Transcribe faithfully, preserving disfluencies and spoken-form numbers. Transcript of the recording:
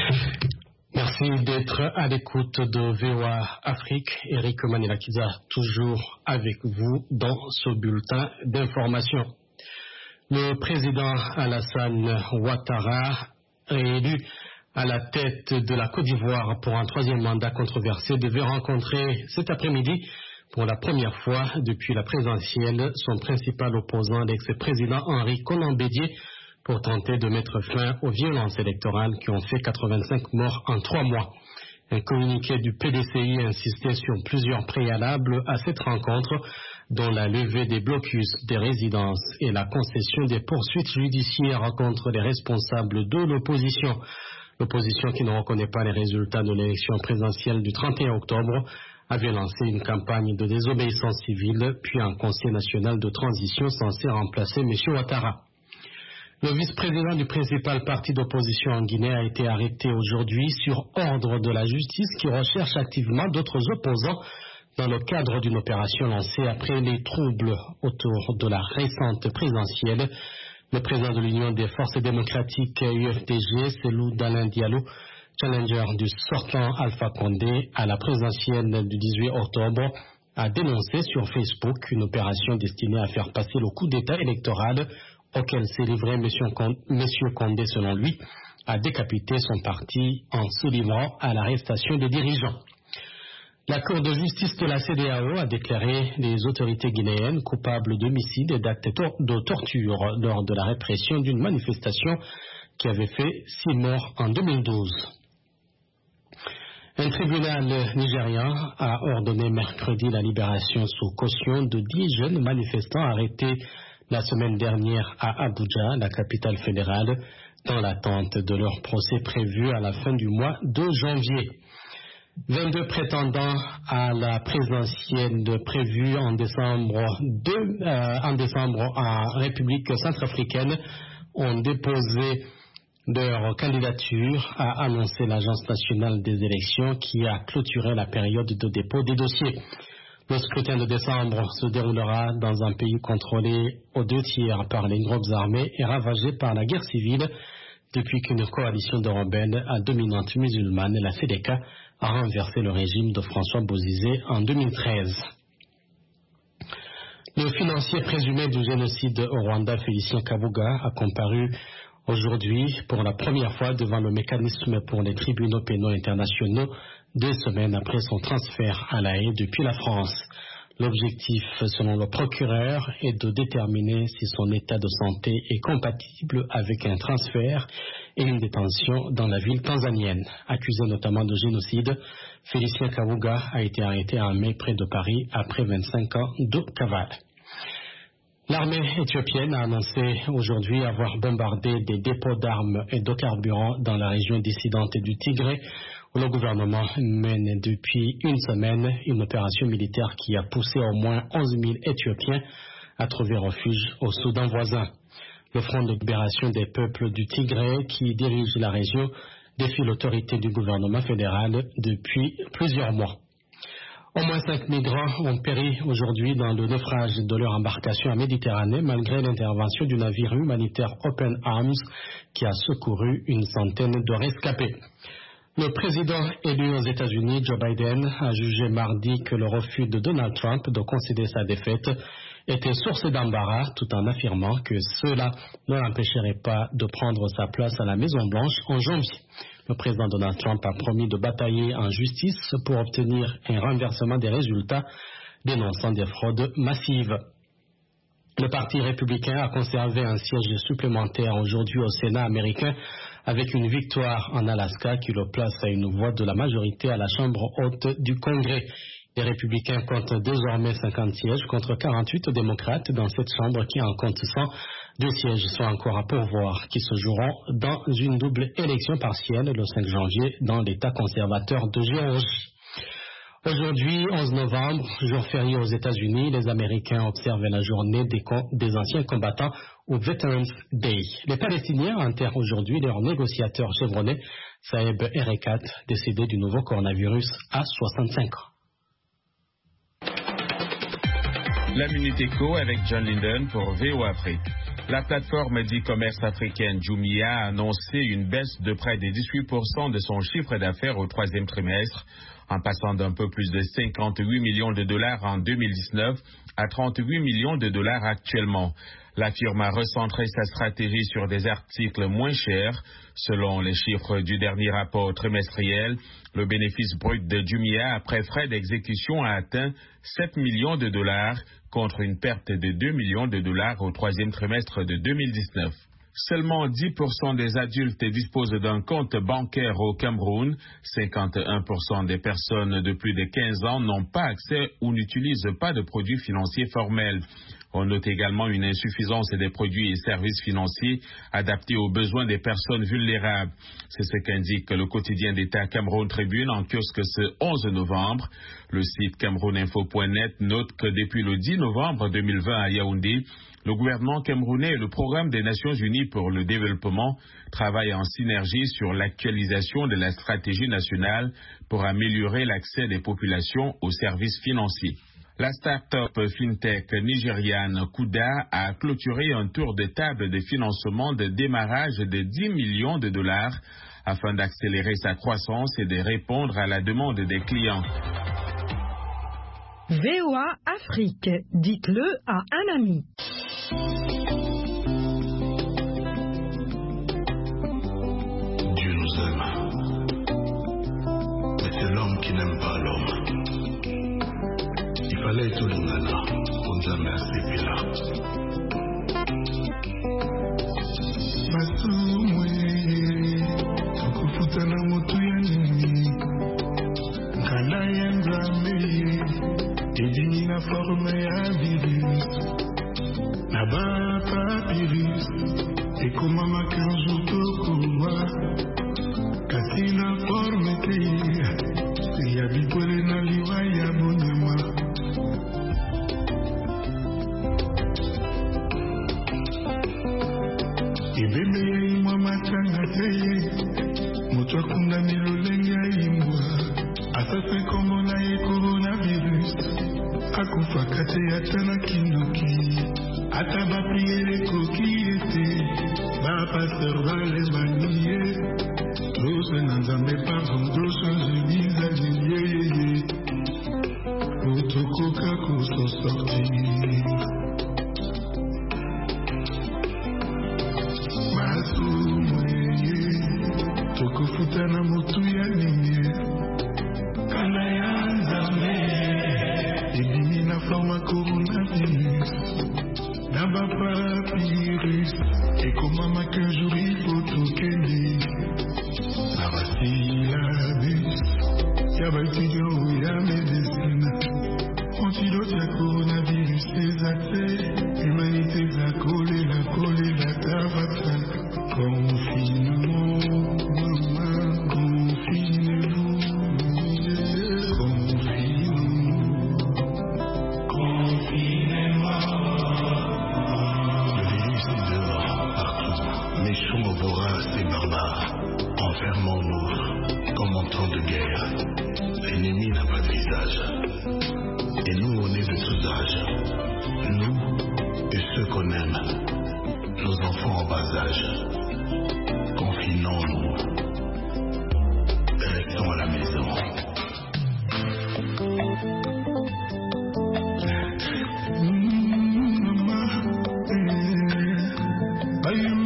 Merci d'être à l'écoute de V O A Afrique. Eric Manilakiza, toujours avec vous dans ce bulletin d'information. Le président Alassane Ouattara, réélu à la tête de la Côte d'Ivoire pour un troisième mandat controversé, devait rencontrer cet après-midi pour la première fois depuis la présidentielle son principal opposant, l'ex-président Henri Konan Bédié, pour tenter de mettre fin aux violences électorales qui ont fait quatre-vingt-cinq morts en trois mois. Un communiqué du P D C I insistait sur plusieurs préalables à cette rencontre, dont la levée des blocus des résidences et la concession des poursuites judiciaires contre les responsables de l'opposition. L'opposition, qui ne reconnaît pas les résultats de l'élection présidentielle du trente et un octobre, avait lancé une campagne de désobéissance civile, puis un conseil national de transition censé remplacer M. Ouattara. Le vice-président du principal parti d'opposition en Guinée a été arrêté aujourd'hui sur ordre de la justice qui recherche activement d'autres opposants dans le cadre d'une opération lancée après les troubles autour de la récente présidentielle. Le président de l'Union des forces démocratiques U F D G, Cellou Dalein Diallo, challenger du sortant Alpha Condé à la présidentielle du dix-huit octobre, a dénoncé sur Facebook une opération destinée à faire passer le coup d'État électoral auquel s'est livré M. Condé, selon lui, a décapité son parti en se livrant à l'arrestation des dirigeants. La Cour de justice de la C E D E A O a déclaré les autorités guinéennes coupables d'homicide et d'actes de torture lors de la répression d'une manifestation qui avait fait six morts en deux mille douze. Un tribunal nigérian a ordonné mercredi la libération sous caution de dix jeunes manifestants arrêtés la semaine dernière à Abuja, la capitale fédérale, dans l'attente de leur procès prévu à la fin du mois de janvier. vingt-deux prétendants à la présidentielle prévue en décembre, de, euh, en décembre en République centrafricaine ont déposé leur candidature, a annoncé l'Agence nationale des élections qui a clôturé la période de dépôt des dossiers. Le scrutin de décembre se déroulera dans un pays contrôlé aux deux tiers par les groupes armés et ravagé par la guerre civile depuis qu'une coalition de rebelles à dominante musulmane, la Sédéka, a renversé le régime de François Bozizé en deux mille treize. Le financier présumé du génocide au Rwanda, Félicien Kabuga, a comparu aujourd'hui pour la première fois devant le mécanisme pour les tribunaux pénaux internationaux, deux semaines après son transfert à La Haye depuis la France. L'objectif, selon le procureur, est de déterminer si son état de santé est compatible avec un transfert et une détention dans la ville tanzanienne. Accusé notamment de génocide, Félicien Kabuga a été arrêté en mai près de Paris après vingt-cinq ans de cavale. L'armée éthiopienne a annoncé aujourd'hui avoir bombardé des dépôts d'armes et de carburant dans la région dissidente du Tigré, où le gouvernement mène depuis une semaine une opération militaire qui a poussé au moins onze mille Éthiopiens à trouver refuge au Soudan voisin. Le Front de libération des peuples du Tigré, qui dirige la région, défie l'autorité du gouvernement fédéral depuis plusieurs mois. Au moins cinq migrants ont péri aujourd'hui dans le naufrage de leur embarcation en Méditerranée malgré l'intervention du navire humanitaire Open Arms qui a secouru une centaine de rescapés. Le président élu aux États-Unis, Joe Biden, a jugé mardi que le refus de Donald Trump de concéder sa défaite était source d'embarras, tout en affirmant que cela ne l'empêcherait pas de prendre sa place à la Maison-Blanche en janvier. Le président Donald Trump a promis de batailler en justice pour obtenir un renversement des résultats, dénonçant des fraudes massives. Le Parti républicain a conservé un siège supplémentaire aujourd'hui au Sénat américain avec une victoire en Alaska qui le place à une voix de la majorité à la Chambre haute du Congrès. Les républicains comptent désormais cinquante sièges contre quarante-huit démocrates dans cette Chambre qui en compte cent. Deux sièges sont encore à pourvoir qui se joueront dans une double élection partielle le cinq janvier dans l'État conservateur de Géorgie. Aujourd'hui, onze novembre, jour férié aux États-Unis, les Américains observent la journée des, des anciens combattants ou Veterans Day. Les Palestiniens enterrent aujourd'hui leur négociateur chevronné, Saeb Erekat, décédé du nouveau coronavirus à soixante-cinq ans. La Minute Éco avec John Linden pour V O A Afrique. La plateforme d'e-commerce africaine Jumia a annoncé une baisse de près de dix-huit pour cent de son chiffre d'affaires au troisième trimestre, en passant d'un peu plus de cinquante-huit millions de dollars en deux mille dix-neuf à trente-huit millions de dollars actuellement. La firme a recentré sa stratégie sur des articles moins chers. Selon les chiffres du dernier rapport trimestriel, le bénéfice brut de Jumia après frais d'exécution a atteint sept millions de dollars contre une perte de deux millions de dollars au troisième trimestre de deux mille dix-neuf. Seulement dix pour cent des adultes disposent d'un compte bancaire au Cameroun. cinquante et un pour cent des personnes de plus de quinze ans n'ont pas accès ou n'utilisent pas de produits financiers formels. On note également une insuffisance des produits et services financiers adaptés aux besoins des personnes vulnérables. C'est ce qu'indique le quotidien d'État Cameroun Tribune en kiosque ce onze novembre. Le site camerouninfo point net note que depuis le dix novembre deux mille vingt à Yaoundé, le gouvernement camerounais et le Programme des Nations Unies pour le développement travaillent en synergie sur l'actualisation de la stratégie nationale pour améliorer l'accès des populations aux services financiers. La start-up fintech nigériane Kuda a clôturé un tour de table de financement de démarrage de dix millions de dollars afin d'accélérer sa croissance et de répondre à la demande des clients. V O A Afrique, dites-le à un ami. Dieu nous aime, mais c'est l'homme qui n'aime pas l'homme. Il fallait tout le nana, on nous a merci Pila. Edina forme ya virus, naba papyrus, et comment ma kanjo tokuwa, kasi na forme te, si ya bipole na liwa ya bonyama. Ebebe ya imwa matanga te, motwa kunda milolenge ya imwa, asase kongo na ye coronavirus. Akufa kate atana kindoki ata bapriere koki ete ba pasteur ba les baniye dose nanzambe pardon dose zuniza ziyeye otokoka koso sorti masu mweye tokofuta na motu ya ninye kana ya nzambe ebimi na forma coronavirus naba papyrus ekomama qu'un jour il faut tokende na basilabus ya baétudiant ya médecine antidote ya coronavirus eza te humanité eza kolela kolela ta vaccin confinement mama confinez-vous Méchons, voraces et barbares, enfermons-nous comme en temps de guerre. L'ennemi n'a pas de visage. Et nous, on est de tous âges. Nous et ceux qu'on aime. Nos enfants en bas âge. Confinons-nous. Restons à la maison. Are you